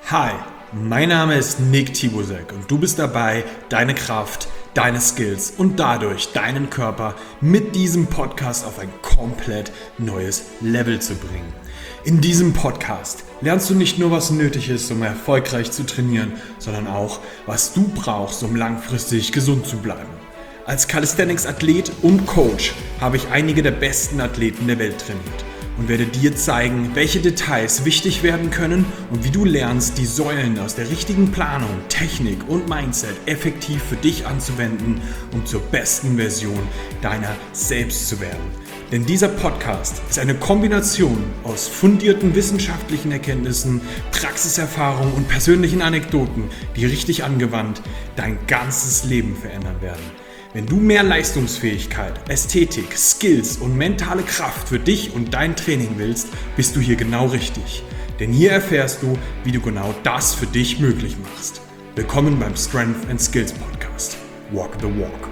Hi, mein Name ist Nick Tibusek und du bist dabei, deine Kraft, deine Skills und dadurch deinen Körper mit diesem Podcast auf ein komplett neues Level zu bringen. In diesem Podcast lernst du nicht nur, was nötig ist, um erfolgreich zu trainieren, sondern auch, was du brauchst, um langfristig gesund zu bleiben. Als Calisthenics-Athlet und Coach habe ich einige der besten Athleten der Welt trainiert und werde dir zeigen, welche Details wichtig werden können und wie du lernst, die Säulen aus der richtigen Planung, Technik und Mindset effektiv für dich anzuwenden, um zur besten Version deiner selbst zu werden. Denn dieser Podcast ist eine Kombination aus fundierten wissenschaftlichen Erkenntnissen, Praxiserfahrung und persönlichen Anekdoten, die richtig angewandt dein ganzes Leben verändern werden. Wenn du mehr Leistungsfähigkeit, Ästhetik, Skills und mentale Kraft für dich und dein Training willst, bist du hier genau richtig. Denn hier erfährst du, wie du genau das für dich möglich machst. Willkommen beim Strength and Skills Podcast. Walk the Walk.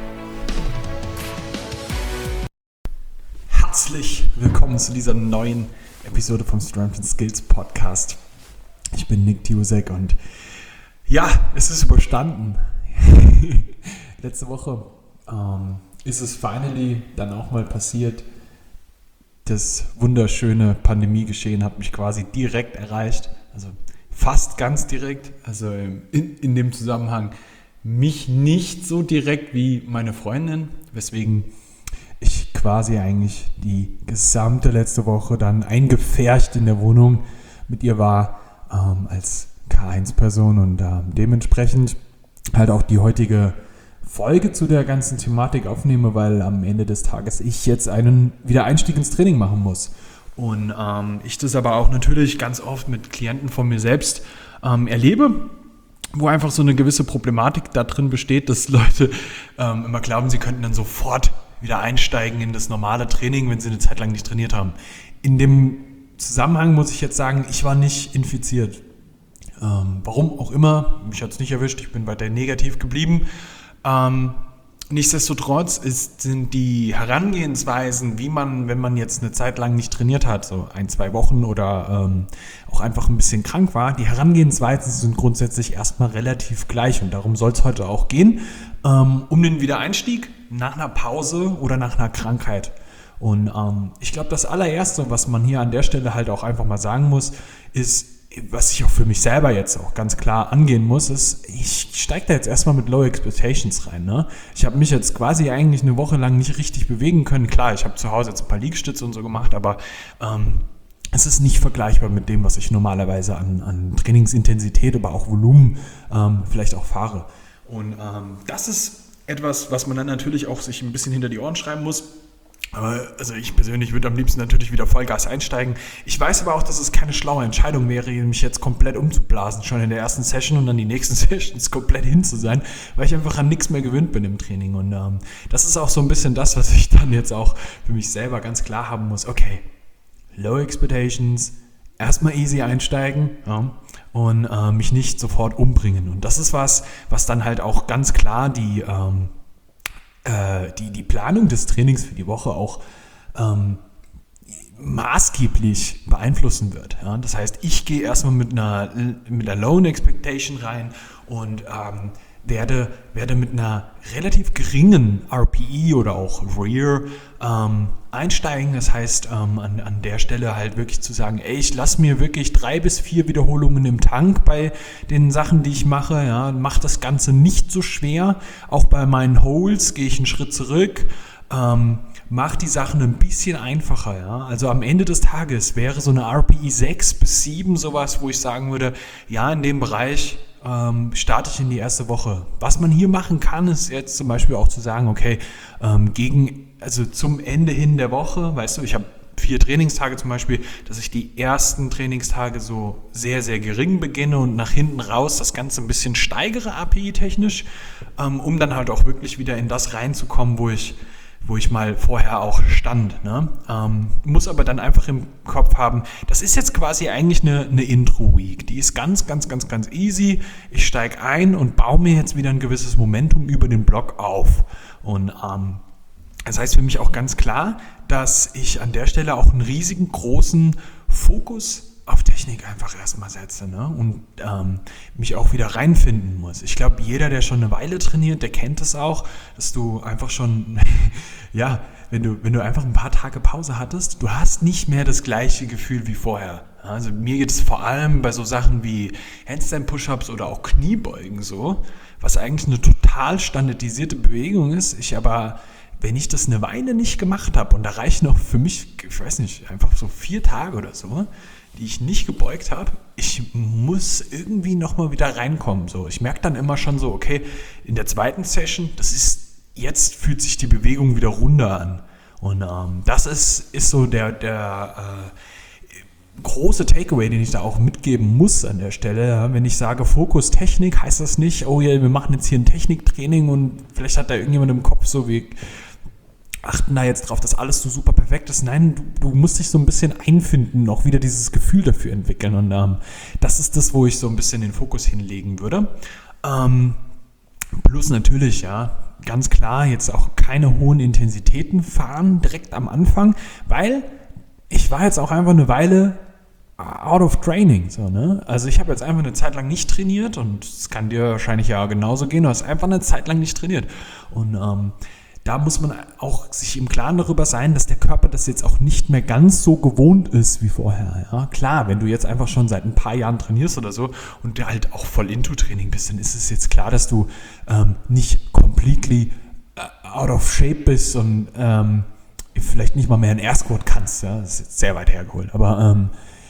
Herzlich willkommen zu dieser neuen Episode vom Strength and Skills Podcast. Ich bin Nick Tibusek und ja, es ist überstanden. Letzte Woche ist es finally dann auch mal passiert. Das wunderschöne Pandemiegeschehen hat mich quasi direkt erreicht, also fast ganz direkt, also in dem Zusammenhang mich nicht so direkt wie meine Freundin, weswegen ich quasi eigentlich die gesamte letzte Woche dann eingepfercht in der Wohnung mit ihr war als K1-Person und dementsprechend halt auch die heutige Folge zu der ganzen Thematik aufnehme, weil am Ende des Tages ich jetzt einen Wiedereinstieg ins Training machen muss. Und ich das aber auch natürlich ganz oft mit Klienten von mir selbst erlebe, wo einfach so eine gewisse Problematik da drin besteht, dass Leute immer glauben, sie könnten dann sofort wieder einsteigen in das normale Training, wenn sie eine Zeit lang nicht trainiert haben. In dem Zusammenhang muss ich jetzt sagen, ich war nicht infiziert. Warum auch immer, mich hat es nicht erwischt, ich bin weiter negativ geblieben. Nichtsdestotrotz sind die Herangehensweisen, wie man, wenn man jetzt eine Zeit lang nicht trainiert hat, so 1-2 Wochen oder auch einfach ein bisschen krank war, die Herangehensweisen sind grundsätzlich erstmal relativ gleich und darum soll es heute auch gehen, um den Wiedereinstieg nach einer Pause oder nach einer Krankheit. Und ich glaube, das allererste, was man hier an der Stelle halt auch einfach mal sagen muss, ist, was ich auch für mich selber jetzt auch ganz klar angehen muss, ist, ich steige da jetzt erstmal mit Low Expectations rein. Ne? Ich habe mich jetzt quasi eigentlich eine Woche lang nicht richtig bewegen können. Klar, ich habe zu Hause jetzt ein paar Liegestütze und so gemacht, aber es ist nicht vergleichbar mit dem, was ich normalerweise an Trainingsintensität, aber auch Volumen vielleicht auch fahre. Und das ist etwas, was man dann natürlich auch sich ein bisschen hinter die Ohren schreiben muss. Also ich persönlich würde am liebsten natürlich wieder Vollgas einsteigen. Ich weiß aber auch, dass es keine schlaue Entscheidung wäre, mich jetzt komplett umzublasen, schon in der ersten Session und dann die nächsten Sessions komplett hin zu sein, weil ich einfach an nichts mehr gewöhnt bin im Training. Und das ist auch so ein bisschen das, was ich dann jetzt auch für mich selber ganz klar haben muss. Okay, Low Expectations, erstmal easy einsteigen, ja, und mich nicht sofort umbringen. Und das ist was dann halt auch ganz klar die Planung des Trainings für die Woche auch maßgeblich beeinflussen wird. Ja? Das heißt, ich gehe erstmal mit einer Low Expectation rein und werde mit einer relativ geringen RPE oder auch REAR einsteigen. Das heißt, an der Stelle halt wirklich zu sagen, ey, ich lasse mir wirklich 3 bis 4 Wiederholungen im Tank bei den Sachen, die ich mache. Ja, mache das Ganze nicht so schwer. Auch bei meinen Holds gehe ich einen Schritt zurück. Mache die Sachen ein bisschen einfacher. Ja? Also am Ende des Tages wäre so eine RPE 6 bis 7 sowas, wo ich sagen würde, ja, in dem Bereich starte ich in die erste Woche. Was man hier machen kann, ist jetzt zum Beispiel auch zu sagen, okay, zum Ende hin der Woche, weißt du, ich habe 4 Trainingstage zum Beispiel, dass ich die ersten Trainingstage so sehr, sehr gering beginne und nach hinten raus das Ganze ein bisschen steigere API-technisch, um dann halt auch wirklich wieder in das reinzukommen, wo ich mal vorher auch stand. Ne? Muss aber dann einfach im Kopf haben, das ist jetzt quasi eigentlich eine Intro-Week. Die ist ganz, ganz, ganz, ganz easy. Ich steige ein und baue mir jetzt wieder ein gewisses Momentum über den Block auf. Und das heißt für mich auch ganz klar, dass ich an der Stelle auch einen riesigen, großen Fokus auf Technik einfach erstmal setze, ne? Und mich auch wieder reinfinden muss. Ich glaube, jeder, der schon eine Weile trainiert, der kennt es auch, dass du einfach schon, ja, wenn du einfach ein paar Tage Pause hattest, du hast nicht mehr das gleiche Gefühl wie vorher. Also mir geht es vor allem bei so Sachen wie Handstand-Push-Ups oder auch Kniebeugen so, was eigentlich eine total standardisierte Bewegung ist, wenn ich das eine Weile nicht gemacht habe und da reichen noch für mich, ich weiß nicht, einfach so 4 Tage oder so, die ich nicht gebeugt habe, ich muss irgendwie nochmal wieder reinkommen. So, ich merke dann immer schon so, okay, in der zweiten Session, jetzt fühlt sich die Bewegung wieder runder an. Und das ist so der große Takeaway, den ich da auch mitgeben muss an der Stelle. Ja, wenn ich sage Fokus Technik, heißt das nicht, oh ja, wir machen jetzt hier ein Techniktraining und vielleicht hat da irgendjemand im Kopf so, wir achten da jetzt drauf, dass alles so super perfekt ist. Nein, du musst dich so ein bisschen einfinden, auch wieder dieses Gefühl dafür entwickeln. Und das ist das, wo ich so ein bisschen den Fokus hinlegen würde. Plus natürlich, ja, ganz klar, jetzt auch keine hohen Intensitäten fahren direkt am Anfang, weil ich war jetzt auch einfach eine Weile out of training. So, ne? Also ich habe jetzt einfach eine Zeit lang nicht trainiert und es kann dir wahrscheinlich ja genauso gehen, du hast einfach eine Zeit lang nicht trainiert. Und da muss man auch sich im Klaren darüber sein, dass der Körper das jetzt auch nicht mehr ganz so gewohnt ist wie vorher. Ja? Klar, wenn du jetzt einfach schon seit ein paar Jahren trainierst oder so und du halt auch voll into Training bist, dann ist es jetzt klar, dass du nicht completely out of shape bist und vielleicht nicht mal mehr einen Air Squat kannst. Ja? Das ist jetzt sehr weit hergeholt. Aber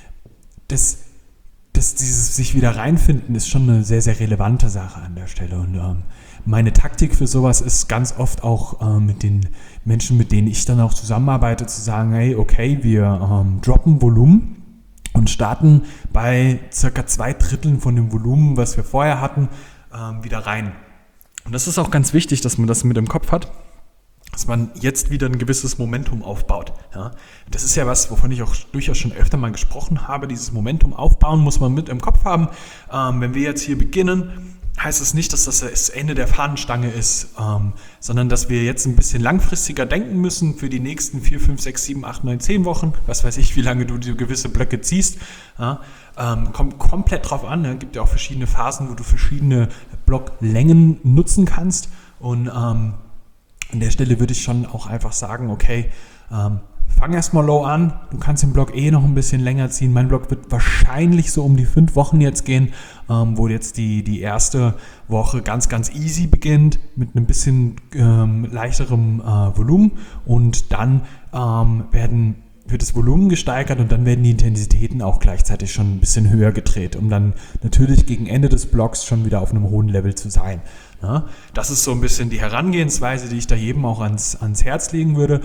dieses sich wieder reinfinden ist schon eine sehr, sehr relevante Sache an der Stelle. Und meine Taktik für sowas ist ganz oft auch mit den Menschen, mit denen ich dann auch zusammenarbeite, zu sagen, hey, okay, wir droppen Volumen und starten bei circa 2/3 von dem Volumen, was wir vorher hatten, wieder rein. Und das ist auch ganz wichtig, dass man das mit im Kopf hat, dass man jetzt wieder ein gewisses Momentum aufbaut. Ja? Das ist ja was, wovon ich auch durchaus schon öfter mal gesprochen habe. Dieses Momentum aufbauen muss man mit im Kopf haben. Wenn wir jetzt hier beginnen, heißt es nicht, dass das das Ende der Fahnenstange ist, sondern dass wir jetzt ein bisschen langfristiger denken müssen für die nächsten 4, 5, 6, 7, 8, 9, 10 Wochen. Was weiß ich, wie lange du diese gewisse Blöcke ziehst. Ja? Kommt komplett drauf an. Es gibt ja auch verschiedene Phasen, wo du verschiedene Blocklängen nutzen kannst. Und an der Stelle würde ich schon auch einfach sagen, okay, fang erstmal low an, du kannst den Block noch ein bisschen länger ziehen. Mein Block wird wahrscheinlich so um die 5 Wochen jetzt gehen, wo jetzt die erste Woche ganz, ganz easy beginnt mit einem bisschen leichterem Volumen und dann wird das Volumen gesteigert und dann werden die Intensitäten auch gleichzeitig schon ein bisschen höher gedreht, um dann natürlich gegen Ende des Blocks schon wieder auf einem hohen Level zu sein. Ja, das ist so ein bisschen die Herangehensweise, die ich da jedem auch ans Herz legen würde.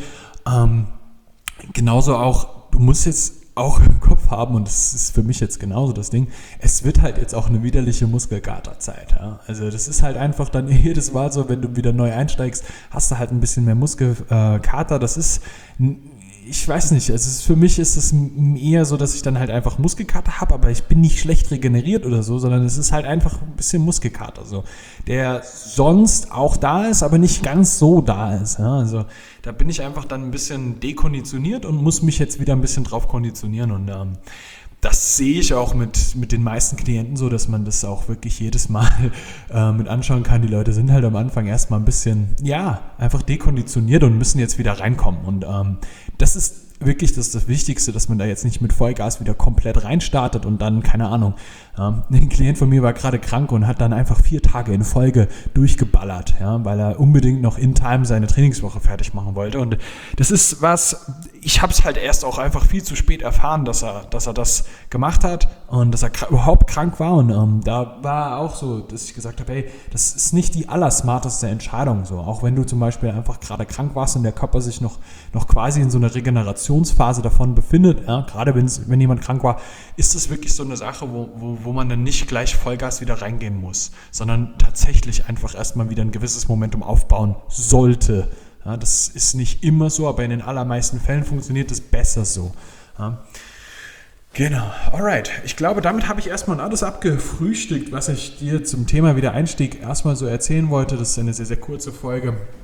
Genauso auch, du musst jetzt auch im Kopf haben, und das ist für mich jetzt genauso das Ding, es wird halt jetzt auch eine widerliche Muskelkaterzeit. Ja? Also das ist halt einfach dann jedes Mal so, wenn du wieder neu einsteigst, hast du halt ein bisschen mehr Muskelkater. Das ist, ich weiß nicht, für mich ist es eher so, dass ich dann halt einfach Muskelkater habe, aber ich bin nicht schlecht regeneriert oder so, sondern es ist halt einfach ein bisschen Muskelkater, so, der sonst auch da ist, aber nicht ganz so da ist. Ja? Also da bin ich einfach dann ein bisschen dekonditioniert und muss mich jetzt wieder ein bisschen drauf konditionieren und das sehe ich auch mit den meisten Klienten so, dass man das auch wirklich jedes Mal mit anschauen kann. Die Leute sind halt am Anfang erstmal ein bisschen, ja, einfach dekonditioniert und müssen jetzt wieder reinkommen. Und das ist wirklich das Wichtigste, dass man da jetzt nicht mit Vollgas wieder komplett reinstartet und dann, keine Ahnung, ein Klient von mir war gerade krank und hat dann einfach 4 Tage in Folge durchgeballert, ja, weil er unbedingt noch in Time seine Trainingswoche fertig machen wollte. Und das ist was, ich habe es halt erst auch einfach viel zu spät erfahren, dass er das gemacht hat und dass er überhaupt krank war. Und da war auch so, dass ich gesagt habe, hey, das ist nicht die allersmarteste Entscheidung. So. Auch wenn du zum Beispiel einfach gerade krank warst und der Körper sich noch quasi in so einer Regenerationsphase davon befindet, ja, gerade wenn jemand krank war, ist das wirklich so eine Sache, wo man dann nicht gleich Vollgas wieder reingehen muss, sondern tatsächlich einfach erstmal wieder ein gewisses Momentum aufbauen sollte. Ja, das ist nicht immer so, aber in den allermeisten Fällen funktioniert es besser so. Ja. Genau, alright. Ich glaube, damit habe ich erstmal alles abgefrühstückt, was ich dir zum Thema Wiedereinstieg erstmal so erzählen wollte. Das ist eine sehr, sehr kurze Folge.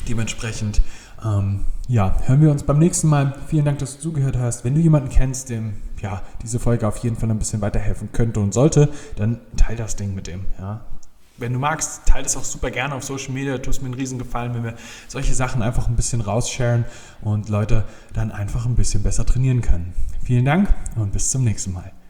Dementsprechend, hören wir uns beim nächsten Mal. Vielen Dank, dass du zugehört hast. Wenn du jemanden kennst, dem diese Folge auf jeden Fall ein bisschen weiterhelfen könnte und sollte, dann teil das Ding mit dem. Ja. Wenn du magst, teile das auch super gerne auf Social Media. Tust mir einen riesen Gefallen, wenn wir solche Sachen einfach ein bisschen rausharen und Leute dann einfach ein bisschen besser trainieren können. Vielen Dank und bis zum nächsten Mal.